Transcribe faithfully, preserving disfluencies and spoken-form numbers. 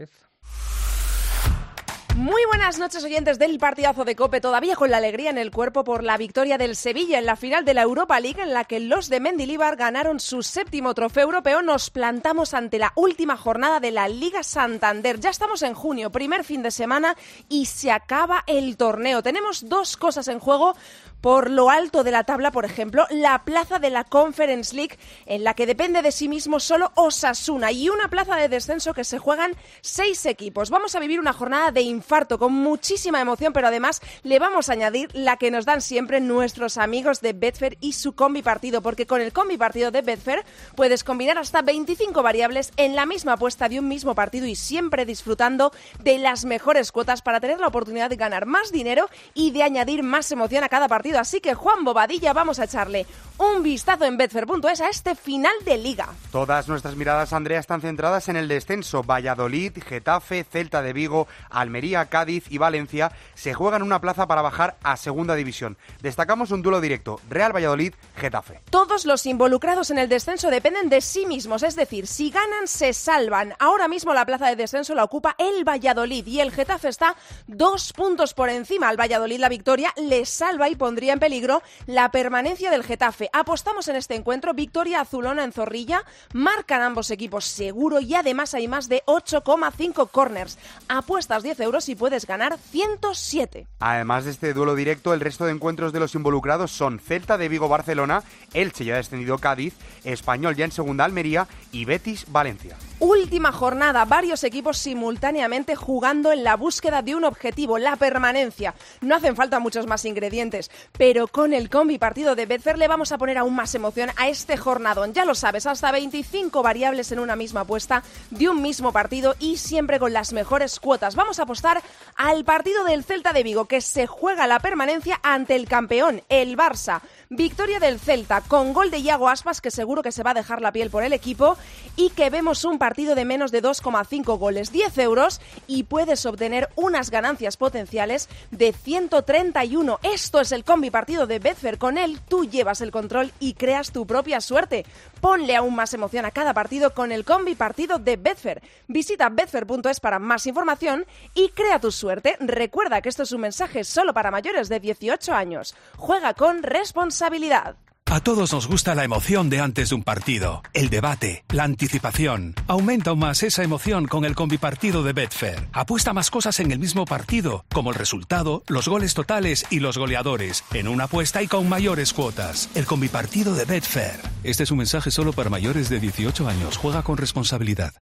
Muy buenas noches, oyentes del partidazo de COPE, todavía con la alegría en el cuerpo por la victoria del Sevilla en la final de la Europa League, en la que los de Mendilibar ganaron su séptimo trofeo europeo. Nos plantamos ante la última jornada de la Liga Santander. Ya estamos en junio, primer fin de semana, y se acaba el torneo. Tenemos dos cosas en juego. Por lo alto de la tabla, por ejemplo, la plaza de la Conference League, en la que depende de sí mismo solo Osasuna, y una plaza de descenso que se juegan seis equipos. Vamos a vivir una jornada de infarto con muchísima emoción, pero además le vamos a añadir la que nos dan siempre nuestros amigos de Betfair y su combi partido, porque con el combi partido de Betfair puedes combinar hasta veinticinco variables en la misma apuesta de un mismo partido y siempre disfrutando de las mejores cuotas para tener la oportunidad de ganar más dinero y de añadir más emoción a cada partido. Así que, Juan Bobadilla, vamos a echarle un vistazo en betfair punto es a este final de Liga. Todas nuestras miradas, Andrea, están centradas en el descenso. Valladolid, Getafe, Celta de Vigo, Almería, Cádiz y Valencia se juegan una plaza para bajar a Segunda División. Destacamos un duelo directo, Real Valladolid-Getafe. Todos los involucrados en el descenso dependen de sí mismos, es decir, si ganan se salvan. Ahora mismo la plaza de descenso la ocupa el Valladolid y el Getafe está dos puntos por encima. Al Valladolid la victoria le salva y pondría en peligro la permanencia del Getafe. Apostamos en este encuentro, victoria azulona en Zorrilla, marcan ambos equipos seguro y además hay más de ocho coma cinco corners. Apuestas diez euros y puedes ganar ciento siete. Además de este duelo directo, el resto de encuentros de los involucrados son Celta de Vigo-Barcelona, Elche ya descendido Cádiz, Español ya en segunda Almería y Betis-Valencia. Última jornada, varios equipos simultáneamente jugando en la búsqueda de un objetivo, la permanencia. No hacen falta muchos más ingredientes, pero con el combi partido de Betfair le vamos a poner aún más emoción a este jornadón. Ya lo sabes, hasta veinticinco variables en una misma apuesta de un mismo partido y siempre con las mejores cuotas. Vamos a apostar al partido del Celta de Vigo, que se juega la permanencia ante el campeón, el Barça. Victoria del Celta con gol de Iago Aspas, que seguro que se va a dejar la piel por el equipo, y que vemos un partido de menos de dos coma cinco goles, diez euros, y puedes obtener unas ganancias potenciales de ciento treinta y uno. Esto es el combi partido de Betfair. Con él tú llevas el control y creas tu propia suerte. Ponle aún más emoción a cada partido con el combi partido de Betfair. Visita betfair punto es para más información y crea tu suerte. Recuerda que esto es un mensaje solo para mayores de dieciocho años. Juega con responsabilidad. A todos nos gusta la emoción de antes de un partido, el debate, la anticipación. Aumenta aún más esa emoción con el combipartido de Betfair. Apuesta más cosas en el mismo partido, como el resultado, los goles totales y los goleadores, en una apuesta y con mayores cuotas. El combipartido de Betfair. Este es un mensaje solo para mayores de dieciocho años. Juega con responsabilidad.